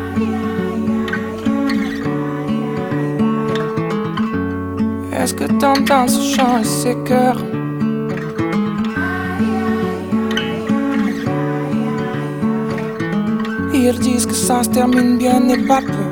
Est-ce que t'entends ce chant et ces cœurs? Ils disent que ça se termine bien, n'aie pas peur.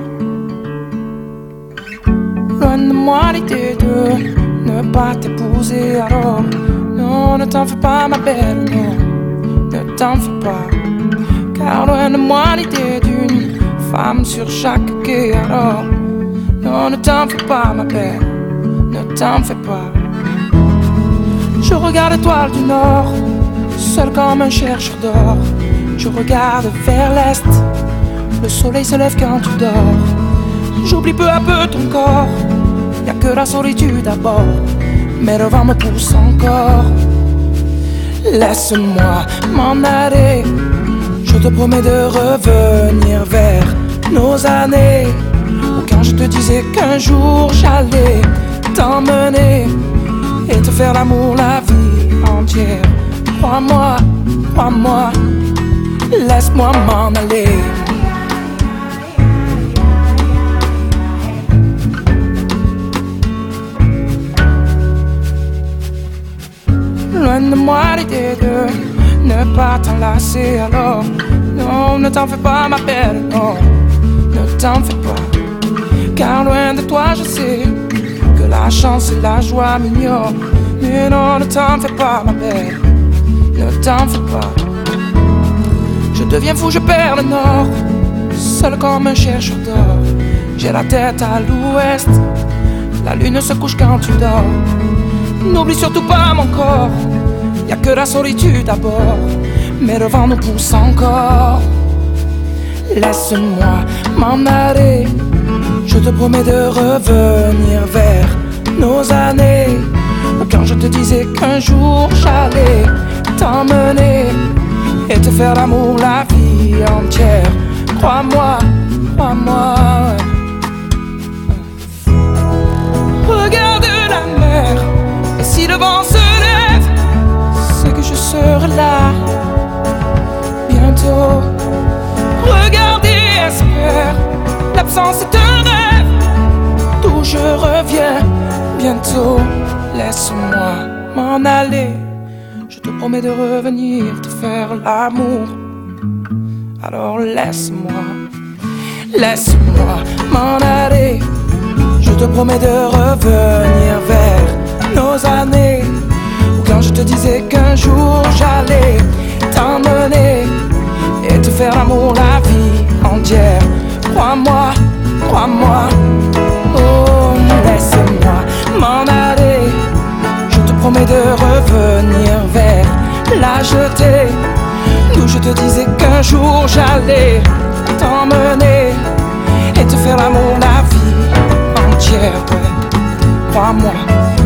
Loin de moi l'idée de ne pas t'épouser, alors non, ne t'en fais pas ma belle, non, ne t'en fais pas. Car loin de moi l'idée d'une femme sur chaque quai, alors non, ne t'en fais pas ma belle, ne t'en fais pas. Je regarde l'étoile du nord, seul comme un chercheur d'or. Je regarde vers l'est, le soleil se lève quand tu dors. J'oublie peu à peu ton corps, y'a que la solitude d'abord, mais le vent me pousse encore. Laisse-moi m'en aller, je te promets de revenir vers nos années, où quand je te disais qu'un jour j'allais t'emmener et te faire l'amour la vie entière. Crois-moi, crois-moi, laisse-moi m'en aller. Loin de moi l'idée de ne pas t'enlacer, alors non, ne t'en fais pas ma belle, non, ne t'en fais pas. Car loin de toi je sais que la chance et la joie m'ignorent. Mais non, ne t'en fais pas ma belle, ne t'en fais pas. Je deviens fou, je perds le nord, seul comme un chercheur d'or. J'ai la tête à l'ouest, la lune se couche quand tu dors. N'oublie surtout pas mon corps, y'a que la solitude d'abord, mais le vent nous pousse encore. Laisse-moi m'en aller, je te promets de revenir vers nos années, où quand je te disais qu'un jour j'allais t'emmener et te faire l'amour la vie entière. Crois-moi, crois-moi. Regarde la mer, et si le vent se lève, c'est que je serai là bientôt. Regarde et espère, l'absence est un rêve, d'où je reviens bientôt. Laisse-moi m'en aller, je te promets de revenir te faire l'amour. Alors laisse-moi, laisse-moi m'en aller, je te promets de revenir vers nos années, où quand je te disais qu'un jour j'allais t'emmener et te faire l'amour la vie entière. Crois-moi, crois-moi, oh, laisse-moi m'en aller, je te promets de revenir vers la jetée, d'où je te disais qu'un jour j'allais t'emmener et te faire l'amour la vie entière. Ouais, crois-moi.